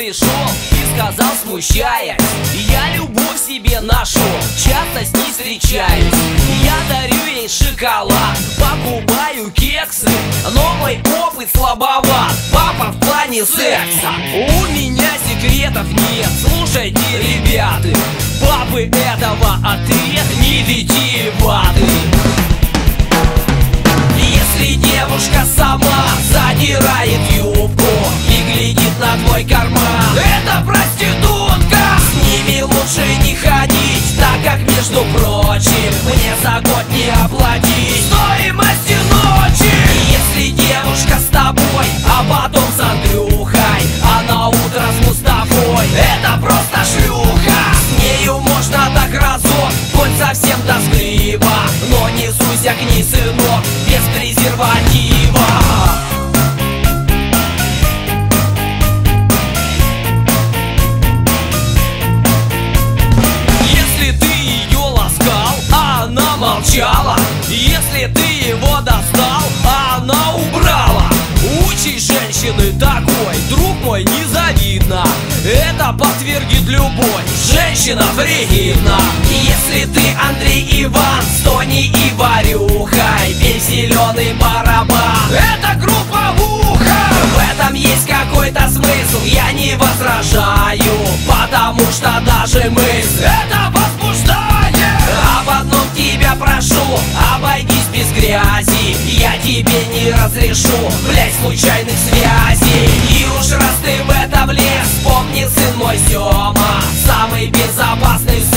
пришел и сказал, смущаясь: я любовь себе нашел, часто с ней встречаюсь. Я дарю ей шоколад, покупаю кексы, но мой опыт слабоват, папа, в плане секса. У меня секретов нет, слушайте, ребята, папы этого ответ не витиеватый. Если девушка сама задирает юбку и глядит на твой карман, это проститутка. С ними лучше не ходить, так как, между прочим, мне за год не оплатить стоимости ночи. Если девушка с тобой, а потом с Андрюхой, а на утро с Мустафой, это просто шлюха. С нею можно так разок, хоть совсем тоскливо, но не суйся к ней, сынок, без презерватива. Если ты ее ласкал, а она молчала, если ты его достал, а она убрала, участь женщины такой, друг мой, незавидно. Это подтвердит любой, женщина фригидна. Если ты Андрей Иван с Тони и Варюхой, пей зеленый барабан, это групповуха. В этом есть какой-то смысл, я не возражаю, потому что даже мысль это возбуждает. Об одном тебя прошу, обойдись без грязи, я тебе не разрешу, блять, случайных связей. И уж раз ты в это влез, помни, сын мой, Сёма, самый безопасный